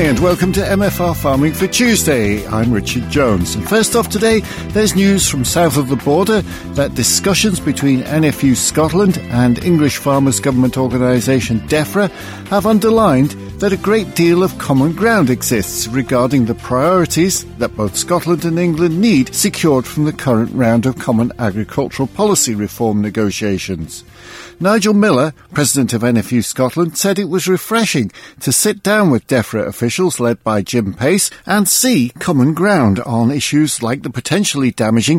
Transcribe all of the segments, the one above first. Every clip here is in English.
morning and welcome to MFR Farming for Tuesday. I'm Richard Jones. And first off today, there's news from south of the border that discussions between NFU Scotland and English farmers' government organisation DEFRA have underlined that a great deal of common ground exists regarding the priorities that both Scotland and England need secured from the current round of common agricultural policy reform negotiations. Nigel Miller, president of NFU Scotland, said it was refreshing to sit down with DEFRA officials led by Jim Pace and see common ground on issues like the potentially damaging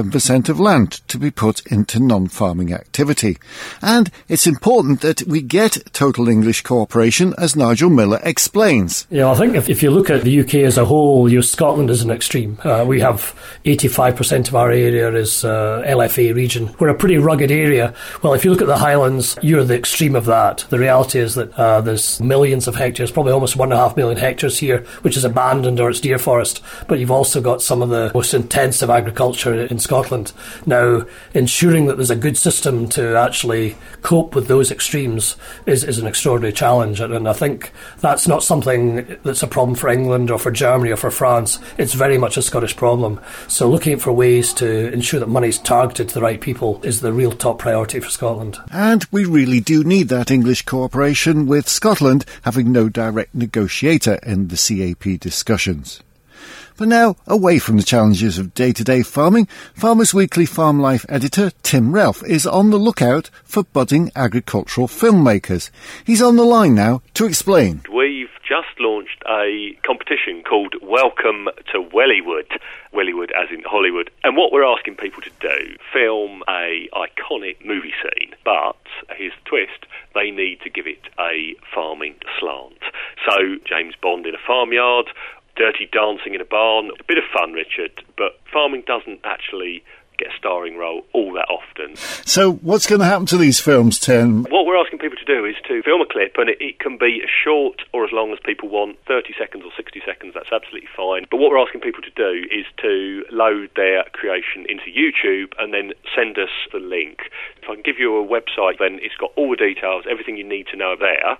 7% of land to be put into non-farming activity. And it's important that we get total English cooperation, as Nigel Miller explains. Yeah, I think if you look at the UK as a whole, Scotland is an extreme. We have 85% of our area is LFA region. We're a pretty rugged area. Well, if you look at the Highlands, you're the extreme of that. The reality is that there's millions of hectares, probably almost 1.5 million hectares here, which is abandoned or it's deer forest. But you've also got some of the most intensive agriculture in Scotland. Now, ensuring that there's a good system to actually cope with those extremes is an extraordinary challenge. And I think that's not something that's a problem for England or for Germany or for France. It's very much a Scottish problem. So looking for ways to ensure that money's targeted to the right people is the real top priority for Scotland. And we really do need that English cooperation, with Scotland having no direct negotiator in the CAP discussions. But now, away from the challenges of day-to-day farming, Farmers Weekly Farm Life editor Tim Relf is on the lookout for budding agricultural filmmakers. He's on the line now to explain. We've just launched a competition called Welcome to Wellywood. Wellywood as in Hollywood. And what we're asking people to do, film a iconic movie scene, but here's the twist, they need to give it a farming slant. So, James Bond in a farmyard, Dirty Dancing in a barn, a bit of fun, Richard, but farming doesn't actually get a starring role all that often. So what's going to happen to these films, Tim? What we're asking people to do is to film a clip, and it can be as short or as long as people want, 30 seconds or 60 seconds, that's absolutely fine. But what we're asking people to do is to load their creation into YouTube and then send us the link. If I can give you a website, then it's got all the details, everything you need to know there,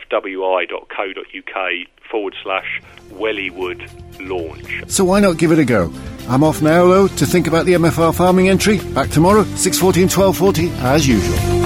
fwi.co.uk/Wellywood launch. So why not give it a go? I'm off now, though, to think about the MFR farming entry. Back tomorrow, 6:40 and 12:40, as usual.